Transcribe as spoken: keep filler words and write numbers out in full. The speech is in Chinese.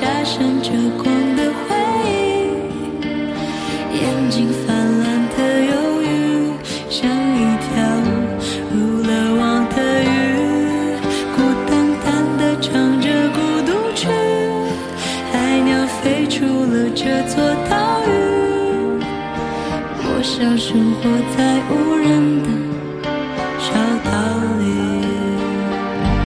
下闪着光的回忆，眼睛泛滥的忧郁，像一条入了网的鱼，孤单单地唱着孤独曲，海鸟飞出了这座岛屿，我小生活在无人的